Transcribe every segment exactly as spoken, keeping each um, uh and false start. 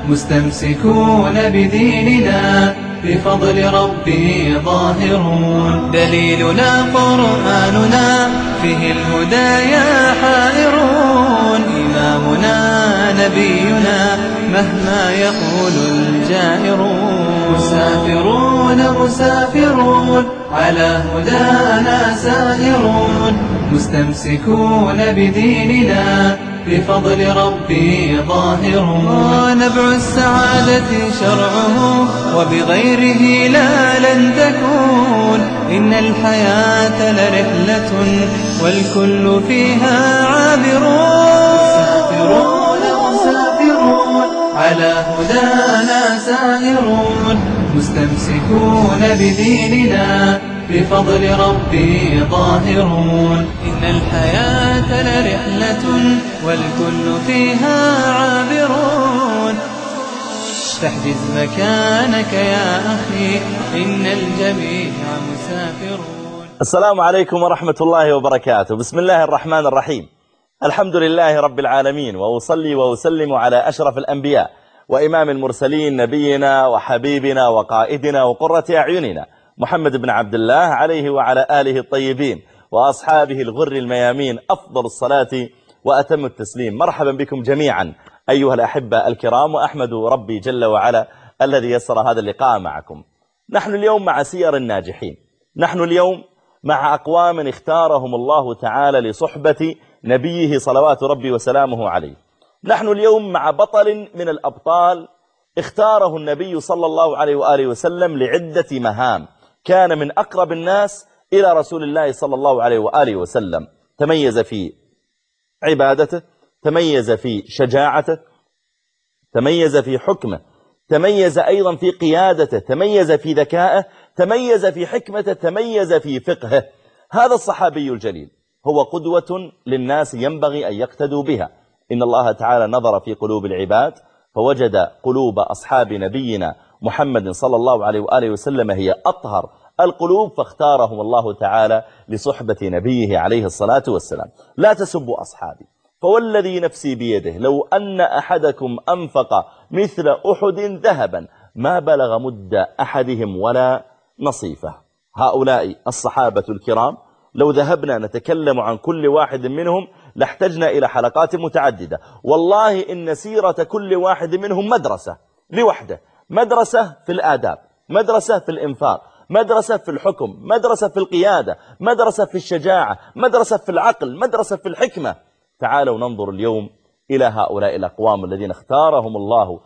مستمسكون بديننا بفضل ربي ظاهرون. دليلنا قرآننا فيه الهدايا حائرون. إمامنا نبينا مهما يقول الجائرون. مسافرون مسافرون على هدانا سائرون. مستمسكون بديننا بفضل ربي ظاهرون. نبع السعادة شرعه وبغيره لا لن تكون. إن الحياة لرحلة والكل فيها عابرون. مسافرون مسافرون على هدانا سائرون. مستمسكون بديننا بفضل ربي ظاهرون. إن الحياة لرحلة والكل فيها عابرون. تحجز مكانك يا أخي إن الجميع مسافرون. السلام عليكم ورحمة الله وبركاته. بسم الله الرحمن الرحيم. الحمد لله رب العالمين، وأصلي وأسلم على أشرف الأنبياء وإمام المرسلين نبينا وحبيبنا وقائدنا وقرة أعيننا محمد بن عبد الله عليه وعلى آله الطيبين وأصحابه الغر الميامين أفضل الصلاة وأتم التسليم. مرحبا بكم جميعا أيها الأحبة الكرام، وأحمد ربي جل وعلا الذي يسر هذا اللقاء معكم. نحن اليوم مع سير الناجحين، نحن اليوم مع أقوام اختارهم الله تعالى لصحبة نبيه صلوات ربي وسلامه عليه. نحن اليوم مع بطل من الأبطال اختاره النبي صلى الله عليه وآله وسلم لعدة مهام. كان من أقرب الناس إلى رسول الله صلى الله عليه وآله وسلم. تميز في عبادته، تميز في شجاعته، تميز في حكمه، تميز أيضا في قيادته، تميز في ذكائه، تميز في حكمته، تميز في فقهه. هذا الصحابي الجليل هو قدوة للناس ينبغي أن يقتدوا بها. إن الله تعالى نظر في قلوب العباد فوجد قلوب أصحاب نبينا محمد صلى الله عليه وآله وسلم هي أطهر القلوب، فاختارهم الله تعالى لصحبة نبيه عليه الصلاة والسلام. لا تسبوا أصحابي فوالذي نفسي بيده لو أن أحدكم أنفق مثل أحد ذهبا ما بلغ مد أحدهم ولا نصيفه. هؤلاء الصحابة الكرام لو ذهبنا نتكلم عن كل واحد منهم لاحتجنا إلى حلقات متعددة. والله إن سيرة كل واحد منهم مدرسة لوحده، مدرسة في الآداب، مدرسة في الإنفاق، مدرسة في الحكم، مدرسة في القيادة، مدرسة في الشجاعة، مدرسة في العقل، مدرسة في الحكمة. تعالوا ننظر اليوم إلى هؤلاء الأقوام الذين اختارهم الله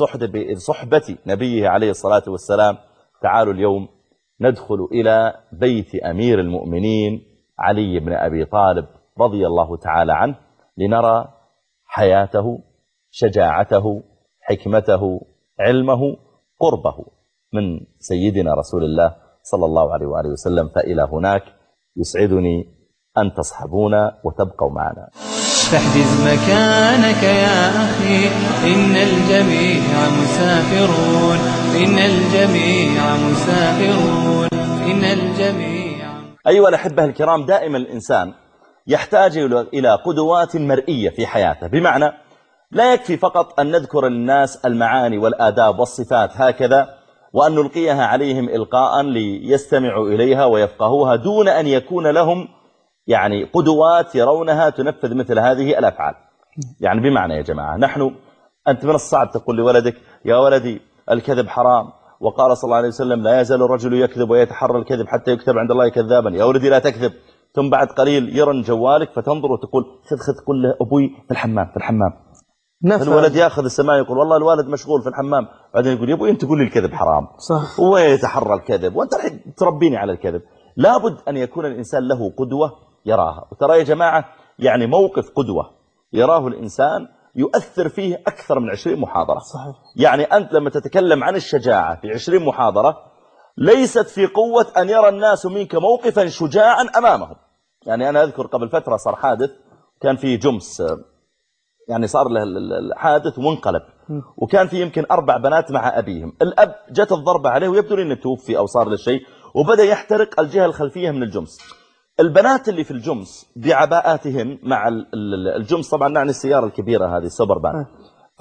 لصحبة نبيه عليه الصلاة والسلام. تعالوا اليوم ندخل إلى بيت أمير المؤمنين علي بن أبي طالب رضي الله تعالى عنه لنرى حياته، شجاعته، حكمته، علمه، قربه من سيدنا رسول الله صلى الله عليه وآله وسلم. فإلى هناك يسعدني أن تصحبونا وتبقوا معنا. تحجز مكانك يا أخي إن الجميع مسافرون. إن الجميع مسافرون. إن الجميع. أيها الأحبة الكرام، دائما الإنسان يحتاج إلى قدوات مرئية في حياته، بمعنى لا يكفي فقط أن نذكر للناس المعاني والآداب والصفات هكذا وأن نلقيها عليهم إلقاء ليستمعوا إليها ويفقهوها دون أن يكون لهم يعني قدوات يرونها تنفذ مثل هذه الأفعال. يعني بمعنى يا جماعة، نحن أنت من الصعب تقول لولدك يا ولدي الكذب حرام، وقال صلى الله عليه وسلم لا يزال الرجل يكذب ويتحرى الكذب حتى يكتب عند الله كذابا. يا ولدي لا تكذب. ثم بعد قليل يرن جوالك فتنظر وتقول خذ خذ قل له أبوي في الحمام في الحمام. الولد ياخذ السماء يقول والله الوالد مشغول في الحمام، بعدين يقول يا ابوي انت تقول لي الكذب حرام صح، ويتحرى الكذب وانت الحين تربيني على الكذب. لابد أن يكون الإنسان له قدوة يراها. وترى يا جماعة يعني موقف قدوة يراه الإنسان يؤثر فيه أكثر من عشرين محاضرة. صحيح. يعني أنت لما تتكلم عن الشجاعة في عشرين محاضرة ليست في قوة أن يرى الناس منك موقفا شجاعا أمامهم. يعني أنا أذكر قبل فترة صار حادث، كان في جمس يعني صار له الحادث وانقلب، وكان في يمكن أربع بنات مع أبيهم. الأب جت الضربة عليه ويبدو أنه توفي أو صار له شيء، وبدأ يحترق الجهة الخلفية من الجمس. البنات اللي في الجمس بعباءاتهن مع الجمس، طبعا نعني السيارة الكبيرة هذه السوبر بان،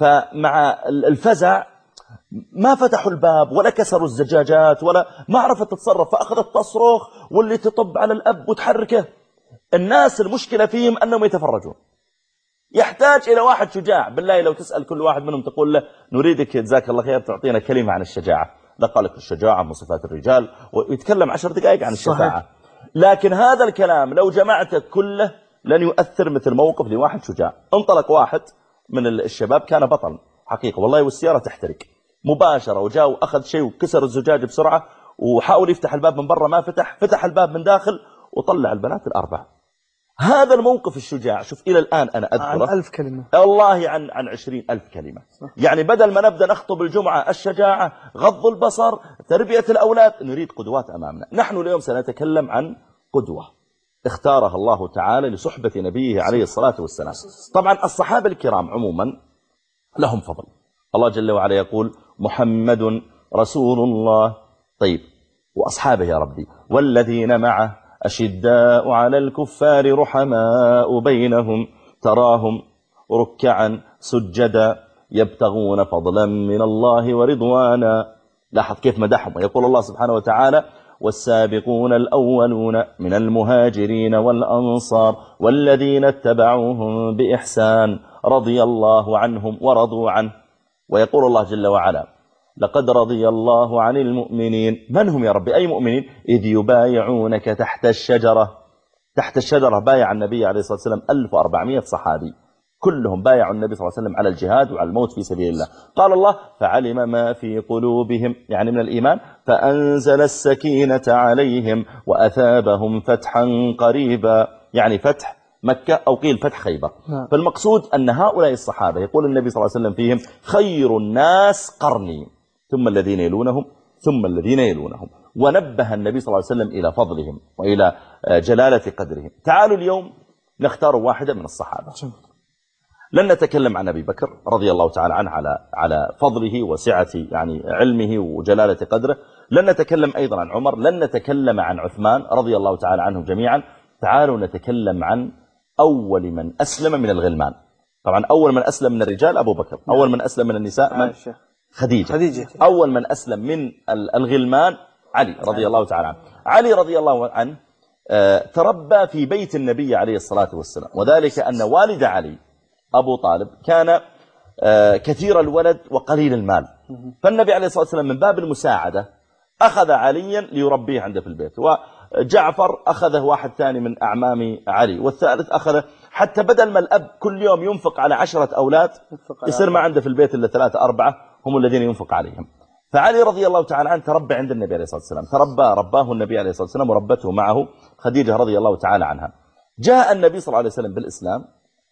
فمع الفزع ما فتحوا الباب ولا كسروا الزجاجات ولا ما عرفت تتصرف، فأخذت تصرخ واللي تطب على الأب وتحركه. الناس المشكلة فيهم أنهم يتفرجون. يحتاج إلى واحد شجاع. بالله لو تسأل كل واحد منهم تقول له نريدك جزاك الله خير تعطينا كلمة عن الشجاعة، لقالك الشجاعة من صفات الرجال، ويتكلم عشر دقائق عن الشفاعة. لكن هذا الكلام لو جمعته كله لن يؤثر مثل موقف لواحد شجاع. انطلق واحد من الشباب كان بطل حقيقة والله، والسيارة تحترق مباشرة، وجاء وأخذ شيء وكسر الزجاج بسرعة وحاول يفتح الباب من برا ما فتح، فتح الباب من داخل وطلع البنات الأربعة. هذا الموقف الشجاع. شوف إلى الآن أنا أذكره عن ألف كلمة والله، عن عن عشرين ألف كلمة. يعني بدل ما نبدأ نخطب الجمعة الشجاعة، غض البصر، تربية الأولاد، نريد قدوات أمامنا. نحن اليوم سنتكلم عن قدوة اختارها الله تعالى لصحبة نبيه عليه الصلاة والسلام. طبعا الصحابة الكرام عموما لهم فضل. الله جل وعلا يقول محمد رسول الله. طيب وأصحابه يا ربي والذين معه أشداء على الكفار رحماء بينهم تراهم ركعا سجدا يبتغون فضلا من الله ورضوانا. لاحظ كيف مدحهم. يقول الله سبحانه وتعالى والسابقون الأولون من المهاجرين والأنصار والذين اتبعوهم بإحسان رضي الله عنهم ورضوا عنه. ويقول الله جل وعلا لقد رضي الله عن المؤمنين. من هم يا ربي؟ أي مؤمنين؟ إذ يبايعونك تحت الشجرة. تحت الشجرة بايع النبي عليه الصلاة والسلام ألف وأربعمائة صحابي، كلهم بايعوا النبي صلى الله عليه وسلم على الجهاد وعلى الموت في سبيل الله. قال الله فعلم ما في قلوبهم يعني من الإيمان فأنزل السكينة عليهم وأثابهم فتحا قريبا، يعني فتح مكة أو قيل فتح خيبر. فالمقصود أن هؤلاء الصحابة يقول النبي صلى الله عليه وسلم فيهم خير الناس قرني ثم الذين يلونهم ثم الذين يلونهم. ونبه النبي صلى الله عليه وسلم إلى فضلهم وإلى جلالة قدرهم. تعالوا اليوم نختار واحدة من الصحابة. لن نتكلم عن أبي بكر رضي الله تعالى عنه على على فضله وسعة يعني علمه وجلالة قدره. لن نتكلم أيضا عن عمر. لن نتكلم عن عثمان رضي الله تعالى عنهم جميعا. تعالوا نتكلم عن أول من أسلم من الغلمان. طبعا أول من أسلم من الرجال أبو بكر، أول من أسلم من النساء من؟ خديجة. خديجة. أول من أسلم من الغلمان علي رضي الله تعالى عنه. علي رضي الله عنه تربى في بيت النبي عليه الصلاة والسلام، وذلك أن والد علي أبو طالب كان كثير الولد وقليل المال، فالنبي عليه الصلاة والسلام من باب المساعدة أخذ عليا ليربيه عنده في البيت، وجعفر أخذه واحد ثاني من أعمام علي، والثالث أخذه، حتى بدل ما الأب كل يوم ينفق على عشرة أولاد يصير ما عنده في البيت إلا ثلاثة أربعة هم الذين ينفق عليهم. فعلي رضي الله تعالى عنه تربى عند النبي عليه الصلاة والسلام، تربى رباه النبي عليه الصلاة والسلام وربته معه خديجة رضي الله تعالى عنها. جاء النبي صلى الله عليه وسلم بالإسلام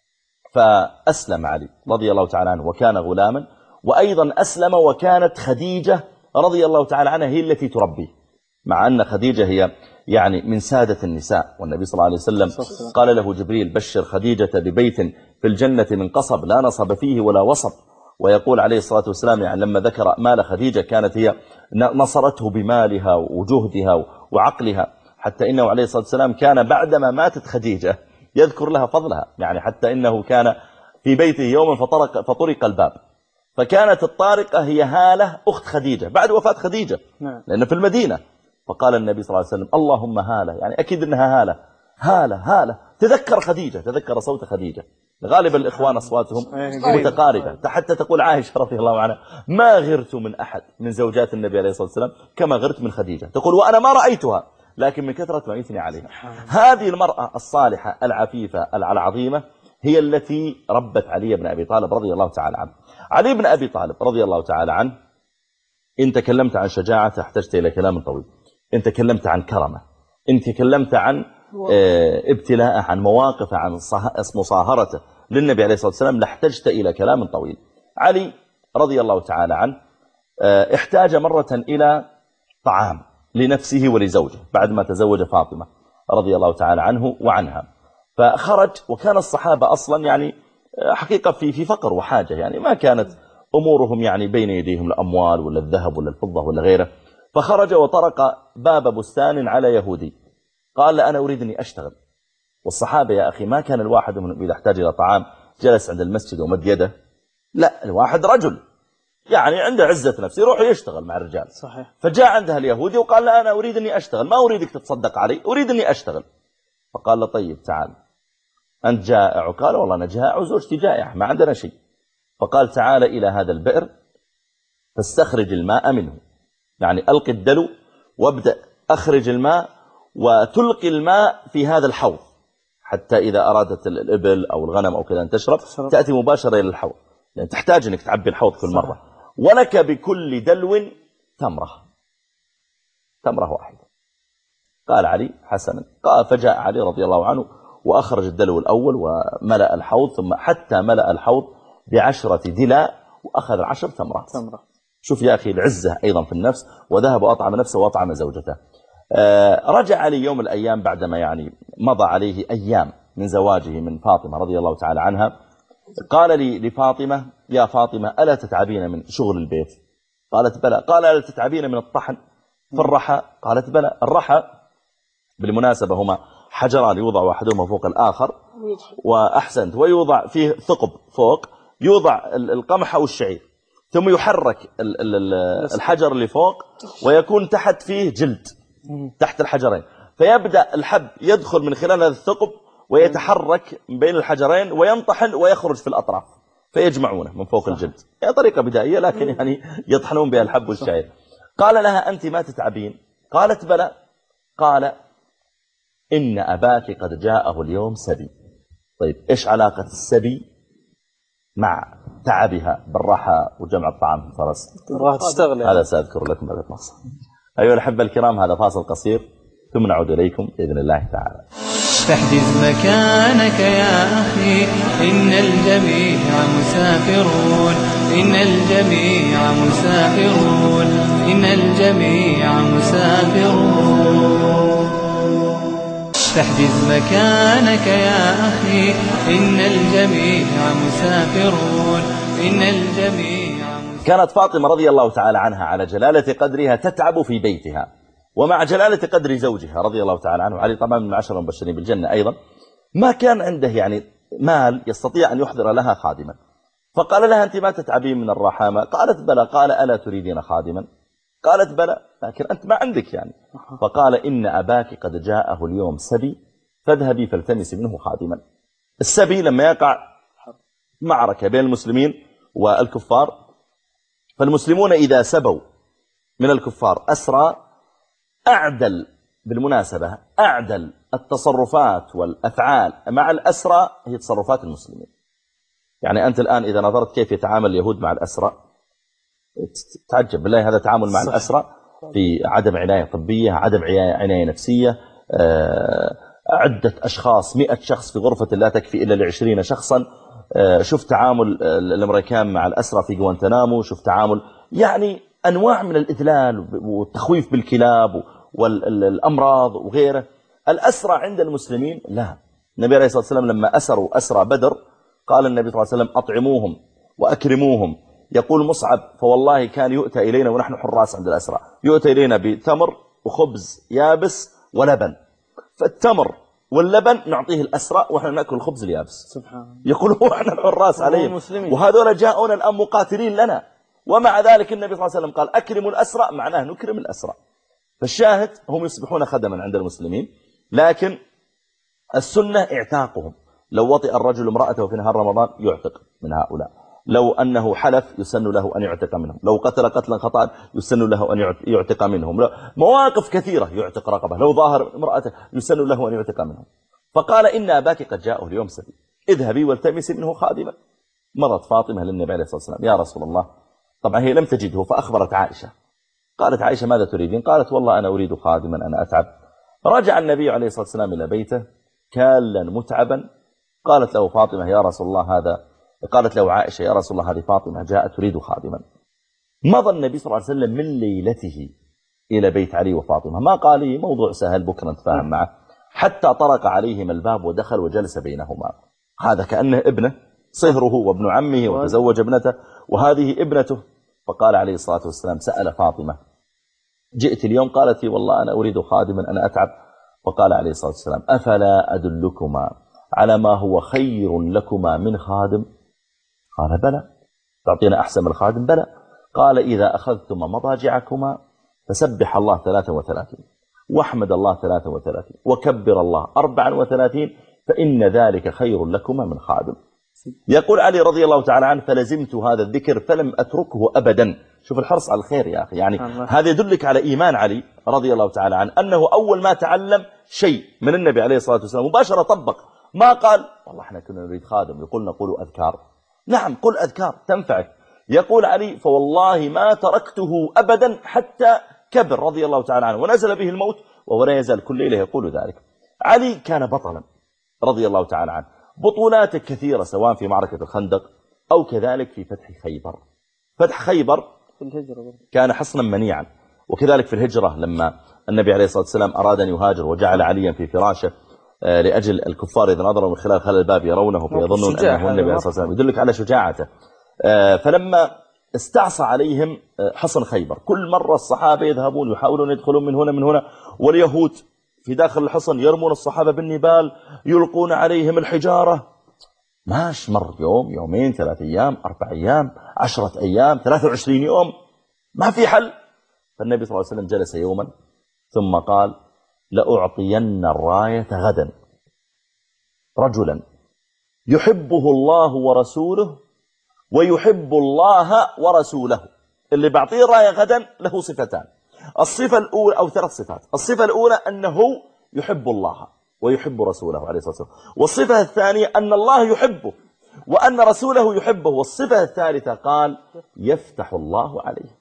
فأسلم علي رضي الله تعالى عنه وكان غلاما، وأيضا أسلم وكانت خديجة رضي الله تعالى عنها هي التي تربيه، مع أن خديجة هي يعني من سادة النساء، والنبي صلى الله عليه وسلم قال له جبريل بشر خديجة ببيت في الجنة من قصب لا نصب فيه ولا وصب. ويقول عليه الصلاة والسلام يعني لما ذكر مال خديجة كانت هي نصرته بمالها وجهدها وعقلها، حتى إنه عليه الصلاة والسلام كان بعدما ماتت خديجة يذكر لها فضلها، يعني حتى إنه كان في بيته يوما فطرق, فطرق الباب، فكانت الطارقة هي هالة أخت خديجة بعد وفاة خديجة لأنه في المدينة، فقال النبي صلى الله عليه وسلم اللهم هالة، يعني أكيد إنها هالة هالة هالة تذكر خديجة، تذكر صوت خديجة. غالبا الإخوان أصواتهم متقاربة، حتى تقول عائشة رضي الله عنها ما غرت من أحد من زوجات النبي عليه الصلاة والسلام كما غرت من خديجة، تقول وأنا ما رأيتها لكن من كثرة ما يثني عليها. هذه المرأة الصالحة العفيفة العظيمة هي التي ربت علي بن أبي طالب رضي الله تعالى عنه. علي بن أبي طالب رضي الله تعالى عنه إن تكلمت عن شجاعة احتجت إلى كلام طويل، إن تكلمت عن كرمه، إن تكلمت عن ابتلاءه، عن مواقفه، عن مصاهرته للنبي عليه الصلاة والسلام لاحتجت إلى كلام طويل. علي رضي الله تعالى عنه احتاج مرة إلى طعام لنفسه ولزوجه بعد ما تزوج فاطمة رضي الله تعالى عنه وعنها، فخرج، وكان الصحابة أصلا يعني حقيقة في في فقر وحاجة، يعني ما كانت أمورهم يعني بين يديهم الأموال ولا الذهب ولا الفضة ولا غيره، فخرج وطرق باب بستان على يهودي، قال أنا أريد أني أشتغل. والصحابة يا أخي ما كان الواحد منهم إذا احتاج إلى طعام جلس عند المسجد ومد يده لا، الواحد رجل يعني عنده عزة نفس يروح يشتغل مع الرجال. صحيح. فجاء عندها اليهودي وقال لا أنا أريد أني أشتغل، ما أريدك تتصدق علي، أريد أني أشتغل. فقال له طيب تعال، أنت جائع؟ وقال والله أنا جائع وزوجتي جائع ما عندنا شيء. فقال تعال إلى هذا البئر فاستخرج الماء منه، يعني ألقي الدلو وابدأ أخرج الماء وتلقي الماء في هذا الحوض، حتى إذا أرادت الإبل أو الغنم أو كذا أن تشرب تأتي مباشرة إلى الحوض، يعني تحتاج أنك تعبي الحوض كل مرة. ولك بكل دلو تمرة، تمرة واحدة. قال علي حسنا. قال فجاء علي رضي الله عنه وأخرج الدلو الأول وملأ الحوض، ثم حتى ملأ الحوض بعشرة دلاء وأخذ عشر تمرات. تمرة. شوف يا أخي العزة أيضا في النفس، وذهب وأطعم نفسه وأطعم زوجته. آه رجع علي يوم الأيام بعدما يعني مضى عليه أيام من زواجه من فاطمة رضي الله تعالى عنها. قال لي لفاطمة يا فاطمة ألا تتعبين من شغل البيت؟ قالت بلى. قال ألا تتعبين من الطحن في الرحى؟ قالت بلى. الرحى بالمناسبة هما حجران يوضع واحدهما فوق الآخر، وأحسنت، ويوضع فيه ثقب فوق، يوضع القمح أو الشعير، ثم يحرك الحجر اللي فوق ويكون تحت فيه جلد تحت الحجرين، فيبدأ الحب يدخل من خلال هذا الثقب ويتحرك بين الحجرين وينطحن ويخرج في الأطراف فيجمعونه من فوق الجلد. هي طريقة بدائية لكن يعني يطحنون بها الحب والشعير. قال لها أنت ما تتعبين؟ قالت بلى. قال إن أباك قد جاءه اليوم سبي. طيب إيش علاقة السبي مع تعبها بالرحى وجمع الطعام في الفرس؟ راح تشتغل. هذا سأذكر لكم بعد الفاصل. أيها الأحبة الكرام، هذا فاصل قصير ثم نعود إليكم بإذن الله تعالى. فاحجز مكانك يا أخي، إن الجميع مسافرون، إن الجميع مسافرون، إن الجميع مسافرون. فاحجز مكانك يا أخي، إن الجميع مسافرون، إن الجميع مسافرون. كانت فاطمة رضي الله تعالى عنها على جلالة قدرها تتعب في بيتها، ومع جلالة قدر زوجها رضي الله تعالى عنه، علي طبعا من العشر المبشرين بالجنة أيضا، ما كان عنده يعني مال يستطيع أن يحضر لها خادما. فقال لها أنت ما تتعبين من الرحامة؟ قالت بلى. قال ألا تريدين خادما؟ قالت بلى لكن أنت ما عندك يعني. فقال إن أباك قد جاءه اليوم سبي فاذهبي فالتمسي منه خادما. السبي لما يقع معركة بين المسلمين والكفار، فالمسلمون إذا سبوا من الكفار أسرى، أعدل بالمناسبة أعدل التصرفات والأفعال مع الأسرى هي تصرفات المسلمين. يعني أنت الآن إذا نظرت كيف يتعامل اليهود مع الأسرى تعجب بالله، هذا تعامل مع الأسرى في عدم عناية طبية، عدم عناية نفسية، عدة أشخاص، مئة شخص في غرفة لا تكفي إلا لعشرين شخصا. شوف تعامل الأمريكان مع الأسرى في غوانتنامو، شوف تعامل يعني أنواع من الإذلال والتخويف بالكلاب والأمراض وغيره. الأسرى عند المسلمين لا. النبي عليه الصلاة والسلام لما أسروا أسرى بدر قال النبي صلى الله عليه وسلم أطعموهم وأكرموهم. يقول مصعب فوالله كان يؤتى إلينا ونحن حراس عند الأسرى، يؤتى إلينا بتمر وخبز يابس ولبن، فالتمر واللبن نعطيه الأسرى وإحنا نأكل الخبز اليابس. سبحان. يقول هو إحنا الحراس عليهم، وهذول جاءونا الآن مقاتلين لنا، ومع ذلك النبي صلى الله عليه وسلم قال أكرموا الأسرى، معناه نكرم الأسرى. فالشاهد هم يصبحون خدما عند المسلمين، لكن السنة اعتاقهم. لو وطئ الرجل امرأته في نهار رمضان يعتق من هؤلاء، لو أنه حلف يسن له أن يعتق منهم، لو قتل قتلا خطأ يسن له أن يعتق منهم، مواقف كثيرة يعتق رقبة، لو ظاهر امرأته يسن له أن يعتق منهم. فقال إن أباك قد جاءه اليوم سبي اذهبي والتمسي منه خادما. مرت فاطمة للنبي عليه الصلاة والسلام يا رسول الله، طبعا هي لم تجده فأخبرت عائشة. قالت عائشة ماذا تريدين؟ قالت والله أنا أريد خادما أنا أتعب. رجع النبي عليه الصلاة والسلام إلى بيته كالا متعبا. قالت له فاطمة يا رسول الله هذا، قالت له عائشة يا رسول الله هذه فاطمة جاءت تريد خادما. مضى النبي صلى الله عليه وسلم من ليلته إلى بيت علي وفاطمة، ما قال لي موضوع سهل بكرة نتفاهم معه، حتى طرق عليهم الباب ودخل وجلس بينهما. هذا كأنه ابنه، صهره وابن عمه وتزوج ابنته وهذه ابنته. فقال عليه الصلاة والسلام سأل فاطمة جئت اليوم؟ قالت والله أنا أريد خادما أنا أتعب. فقال عليه الصلاة والسلام أفلا أدلكما على ما هو خير لكما من خادم؟ قال بلى. تعطينا أحسن من الخادم؟ بلى. قال إذا أخذتم مضاجعكما فسبح الله ثلاثة وثلاثين واحمد الله ثلاثة وثلاثين وكبر الله أربعة وثلاثين فإن ذلك خير لكما من خادم. يقول علي رضي الله تعالى عنه فلزمت هذا الذكر فلم أتركه أبدا. شوف الحرص على الخير يا أخي، يعني هذا يدلك على إيمان علي رضي الله تعالى عنه، أنه أول ما تعلم شيء من النبي عليه الصلاة والسلام مباشرة طبق. ما قال والله احنا كنا نريد خادم يقول نقول أذكار. نعم قل أذكار تنفعك. يقول علي فوالله ما تركته أبدا حتى كبر رضي الله تعالى عنه ونزل به الموت وهو لا يزال كل ليلة يقول ذلك. علي كان بطلا رضي الله تعالى عنه، بطولاته كثيرة سواء في معركة الخندق أو كذلك في فتح خيبر. فتح خيبر كان حصنا منيعا، وكذلك في الهجرة لما النبي عليه الصلاة والسلام أراد أن يهاجر وجعل عليا في فراشه لأجل الكفار إذا نظروا من خلال خلال الباب يرونه فيظنون أنه النبي عليه الصلاة والسلام، يدلك على شجاعته. فلما استعصى عليهم حصن خيبر كل مرة الصحابة يذهبون يحاولون يدخلون من هنا من هنا، واليهود في داخل الحصن يرمون الصحابة بالنبال يلقون عليهم الحجارة. ماش مر يوم يومين ثلاث أيام أربع أيام عشرة أيام ثلاثة وعشرين يوم ما في حل. فالنبي صلى الله عليه وسلم جلس يوما ثم قال لأعطين الراية غدا رجلا يحبه الله ورسوله ويحب الله ورسوله. اللي بعطيه الراية غدا له صفتان، الصفة الأولى أو ثلاث صفات. الصفة الأولى أنه يحب الله ويحب رسوله عليه الصلاة والسلام، والصفة الثانية أن الله يحبه وأن رسوله يحبه، والصفة الثالثة قال يفتح الله عليه.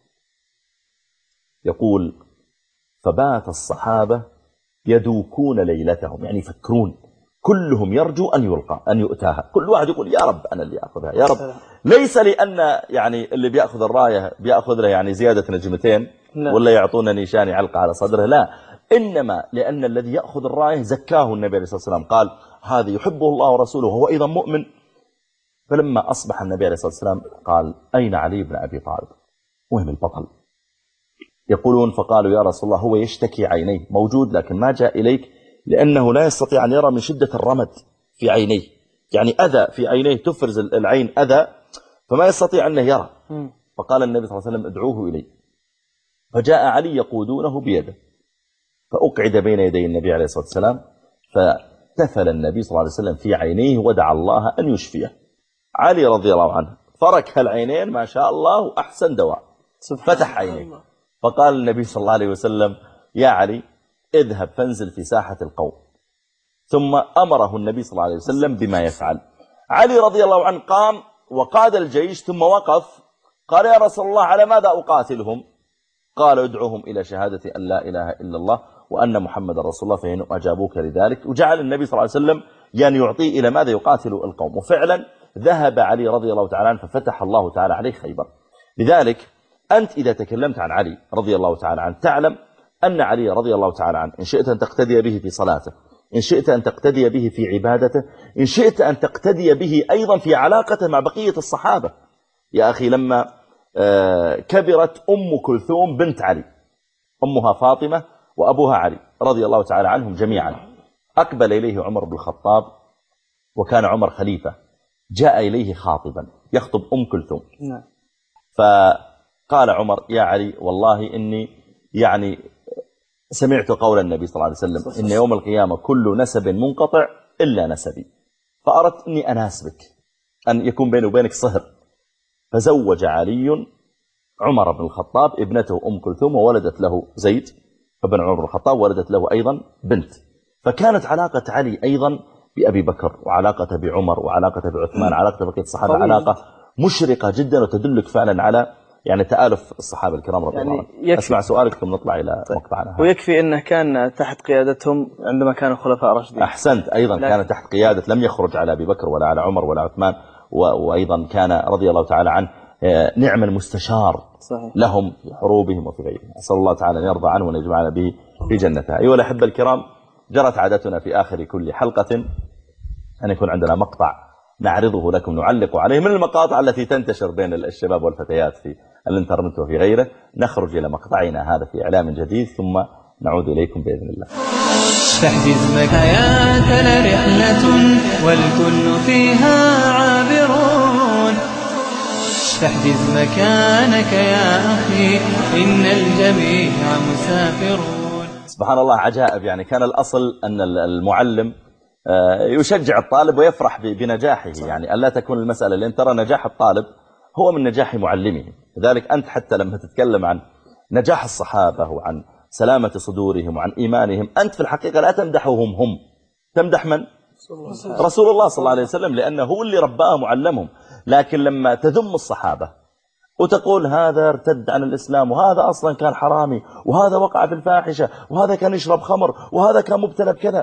يقول فبات الصحابة يدوكون ليلتهم، يعني يفكرون كلهم يرجو أن يلقى أن يؤتاها، كل واحد يقول يا رب أنا اللي أخذها يا رب، ليس لأن يعني اللي بيأخذ الراية بيأخذ له يعني زيادة نجمتين لا. ولا يعطونا نيشان يعلق على صدره، لا، إنما لأن الذي يأخذ الراية زكاه النبي عليه الصلاة والسلام، قال هذا يحبه الله ورسوله وهو أيضا مؤمن. فلما أصبح النبي عليه الصلاة والسلام قال أين علي بن أبي طالب وين البطل؟ يقولون فقالوا يا رسول الله هو يشتكي عينيه، موجود لكن ما جاء إليك لأنه لا يستطيع أن يرى من شدة الرمد في عينيه، يعني أذى في عينيه تفرز العين أذى فما يستطيع أنه يرى. فقال النبي صلى الله عليه وسلم ادعوه إلي، فجاء علي يقودونه بيده فأقعد بين يدي النبي عليه الصلاة والسلام، فتفل النبي صلى الله عليه وسلم في عينيه ودعا الله أن يشفيه. علي رضي الله عنه فرك هالعينين ما شاء الله أحسن دواء، فتح عينيه. فقال النبي صلى الله عليه وسلم يا علي اذهب فانزل في ساحة القوم، ثم أمره النبي صلى الله عليه وسلم بما يفعل. علي رضي الله عنه قام وقاد الجيش ثم وقف قال يا رسول الله على ماذا أقاتلهم؟ قال ادعوهم إلى شهادة أن لا إله إلا الله وأن محمد رسول الله فإن أجابوك لذلك. وجعل النبي صلى الله عليه وسلم يعني يعطيه إلى ماذا يقاتل القوم، وفعلا ذهب علي رضي الله تعالى عنه ففتح الله تعالى عليه خيبر. لذلك أنت إذا تكلمت عن علي رضي الله تعالى عنه تعلم أن علي رضي الله تعالى عنه إن شئت أن تقتدي به في صلاته، إن شئت أن تقتدي به في عبادته، إن شئت أن تقتدي به أيضا في علاقته مع بقية الصحابة. يا أخي لما كبرت أم كلثوم بنت علي، أمها فاطمة وأبوها علي رضي الله تعالى عنهم جميعا، أقبل إليه عمر بن الخطاب وكان عمر خليفة، جاء إليه خاطبا يخطب أم كلثوم، فقال عمر يا علي والله إني يعني سمعت قول النبي صلى الله عليه وسلم إن يوم القيامة كل نسب منقطع إلا نسبي، فأردت أني أناسبك أن يكون بيني وبينك صهر. فزوج علي عمر بن الخطاب ابنته أم كلثوم وولدت له زيد ابن عمر بن الخطاب، ولدت له أيضا بنت. فكانت علاقة علي أيضا بأبي بكر وعلاقته بعمر وعلاقته بعثمان علاقته بقية الصحابة علاقة مشرقة جدا وتدلك فعلا على يعني تآلف الصحابة الكرام رضي الله عنهم. أسمع سؤالك ثم نطلع إلى مقطعنا. ويكفي أنه كان تحت قيادتهم عندما كانوا خلفاء راشدين. أحسنت، أيضا كان تحت قيادة، لم يخرج على أبي بكر ولا على عمر ولا عثمان، وأيضا كان رضي الله تعالى عنه نعم المستشار صحيح. لهم في حروبهم وفي غيرهم. أسأل الله تعالى أن يرضى عنه وأن يجمعنا به في جنته. أيها الأحبة الكرام، جرت عادتنا في آخر كل حلقة أن يكون عندنا مقطع نعرضه لكم نعلق عليه من المقاطع التي تنتشر بين الشباب والفتيات في الانترنت وفي غيره. نخرج إلى مقطعنا هذا في إعلام جديد ثم نعود إليكم بإذن الله. تحجز لك حياتنا رحلة والكل فيها عابرون، فاحجز مكانك يا أخي إن الجميع مسافرون. سبحان الله عجائب. يعني كان الأصل أن المعلم يشجع الطالب ويفرح بنجاحه، يعني ألا تكون المسألة لأن ترى نجاح الطالب هو من نجاح معلمه. لذلك أنت حتى لما تتكلم عن نجاح الصحابة وعن سلامة صدورهم وعن إيمانهم، أنت في الحقيقة لا تمدحهم هم، تمدح من؟ رسول الله صلى الله عليه وسلم، لأنه هو اللي رباهم وعلمهم. لكن لما تذم الصحابة وتقول هذا ارتد عن الإسلام، وهذا أصلا كان حرامي، وهذا وقع في الفاحشة، وهذا كان يشرب خمر، وهذا كان مبتلى بكذا،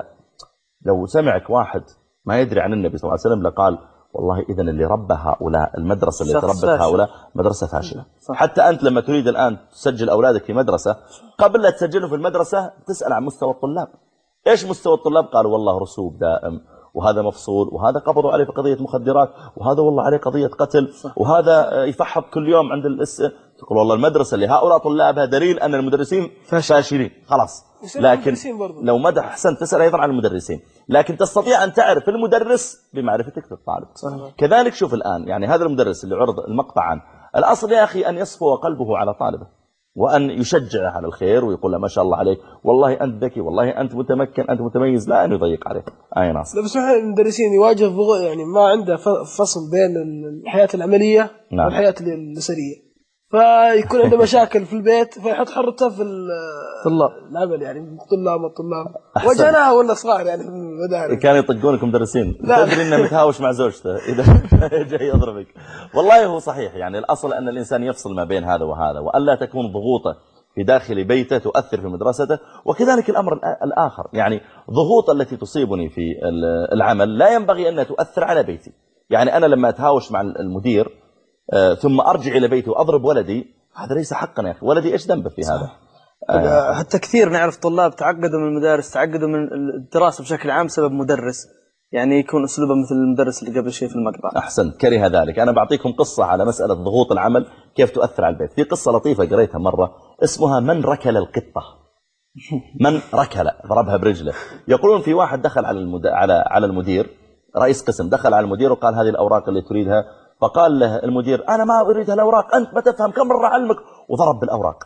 لو سمعك واحد ما يدري عن النبي صلى الله عليه وسلم لقال والله إذن اللي ربى هؤلاء، المدرسة اللي تربت هؤلاء مدرسة فاشلة. حتى أنت لما تريد الآن تسجل أولادك في مدرسة، قبل لا تسجله في المدرسة تسأل عن مستوى الطلاب. إيش مستوى الطلاب؟ قالوا والله رسوب دائم، وهذا مفصول، وهذا قبضوا عليه في قضية مخدرات، وهذا والله عليه قضية قتل، وهذا يفحط كل يوم عند الاس. تقول والله المدرسة اللي هؤلاء طلابها دليل أن المدرسين فاشلين خلاص. لكن لو مدح أحسن تسأل أيضا عن المدرسين، لكن تستطيع أن تعرف المدرس بمعرفتك للطالب. كذلك شوف الآن، يعني هذا المدرس اللي عرض المقطع عنه، الأصل يا أخي أن يصفو قلبه على طالبه وأن يشجعه على الخير ويقول له ما شاء الله عليك، والله أنت ذكي، والله أنت متمكن، أنت متميز، لا أن يضيق عليه. أي ناصر. بس المدرسين يواجه ضغط، يعني ما عنده فصل بين الحياة العملية نعم. والحياة الأسرية، فيكون عنده مشاكل في البيت فيحط حرته في الطلاب العمل، يعني الطلاب والطلاب وجناها ولا صغار يعني في المدارس كانوا يطقونكم مدرسين، تدري انه متهاوش مع زوجته اذا جاي يضربك. والله هو صحيح، يعني الاصل ان الانسان يفصل ما بين هذا وهذا، والا تكون ضغوطه في داخل بيته تؤثر في مدرسته. وكذلك الامر الاخر، يعني ضغوط التي تصيبني في العمل لا ينبغي انها تؤثر على بيتي. يعني انا لما اتهاوش مع المدير ثم أرجع إلى بيتي وأضرب ولدي، هذا ليس حقا يا أخي. ولدي إيش ذنبه في هذا؟ آه حتى كثير نعرف طلاب تعقدوا من المدارس، تعقدوا من الدراسة بشكل عام بسبب مدرس، يعني يكون أسلوبه مثل المدرس اللي قبل شيء في المقطع. أحسن، كره ذلك. أنا بعطيكم قصة على مسألة ضغوط العمل كيف تؤثر على البيت. في قصة لطيفة قريتها مرة اسمها من ركل القطة. من ركل ضربها برجله. يقولون في واحد دخل على المد... على على المدير، رئيس قسم دخل على المدير وقال هذه الأوراق اللي تريدها، فقال له المدير أنا ما أريد هالأوراق، أنت ما تفهم، كم مرة علمك، وضرب بالأوراق.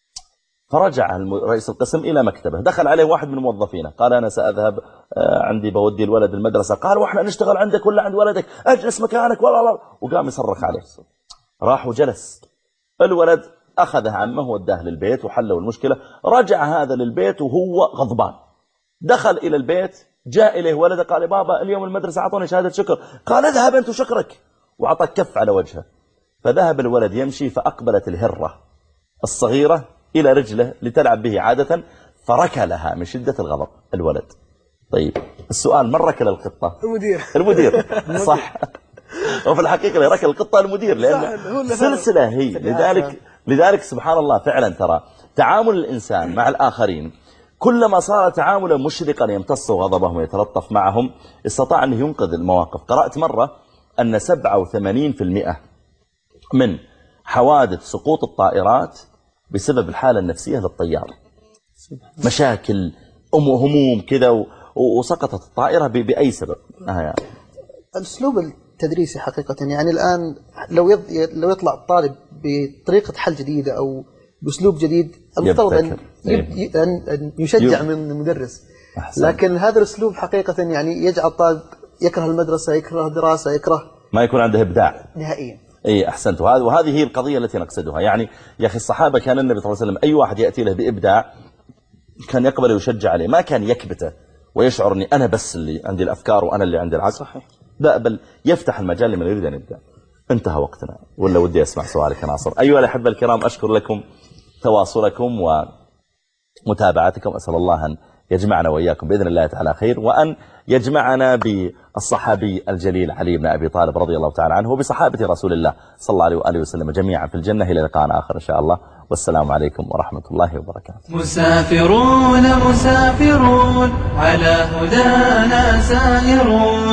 فرجع رئيس القسم إلى مكتبه، دخل عليه واحد من موظفينه قال أنا سأذهب عندي بودي الولد المدرسة. قال وإحنا نشتغل عندك ولا عند ولدك، أجلس مكانك ولا لا. وقام يصرخ عليه. راح وجلس الولد، أخذه عمه وداه للبيت وحلوا المشكلة. رجع هذا للبيت وهو غضبان. دخل إلى البيت، جاء إليه ولده قال بابا اليوم المدرسة أعطوني شهادة شكر. قال اذهب أنت وشكرك، وعطى كف على وجهه. فذهب الولد يمشي، فأقبلت الهرة الصغيرة إلى رجله لتلعب به عادة، فركلها من شدة الغضب الولد. طيب السؤال، من ركل القطة؟ المدير. المدير صح. وفي الحقيقة اللي ركل القطة المدير، لأن سلسلة هي. لذلك لذلك سبحان الله فعلا ترى تعامل الإنسان مع الآخرين كلما صار تعاملا مشرقا يمتص غضبهم ويتلطف معهم استطاع أن ينقذ المواقف. قرأت مرة أن سبعة وثمانين بالمئة من حوادث سقوط الطائرات بسبب الحالة النفسية للطيار. مشاكل أم هموم كذا وسقطت الطائرة بأي سبب. آه يعني. الأسلوب التدريسي حقيقة، يعني الآن لو لو يطلع الطالب بطريقة حل جديدة أو بأسلوب جديد، المفترض أن, أن يشجع يب. من المدرس. أحسن. لكن هذا الأسلوب حقيقة يعني يجعل الطالب يكره المدرسة، يكره الدراسة، يكره ما يكون عنده إبداع نهائيا. اي احسنت. وهذه وهذه هي القضيه التي نقصدها. يعني يا اخي الصحابه كان النبي صلى الله عليه وسلم اي واحد ياتي له بابداع كان يقبل ويشجع عليه، ما كان يكبته ويشعر اني انا بس اللي عندي الافكار وانا اللي عندي العقل. صحيح. لا، بل يفتح المجال لمن يريد ان يبدع. انتهى وقتنا، ولا ودي اسمع سؤالك يا ناصر. ايها الاحبه الكرام، اشكر لكم تواصلكم ومتابعتكم. اسال الله ان يجمعنا وإياكم بإذن الله تعالى خير، وأن يجمعنا بالصحابي الجليل علي بن أبي طالب رضي الله تعالى عنه، وبصحابة رسول الله صلى الله عليه وآله وسلم جميعا في الجنة. إلى لقاء آخر إن شاء الله، والسلام عليكم ورحمة الله وبركاته. مسافرون مسافرون على هدانا سائرون.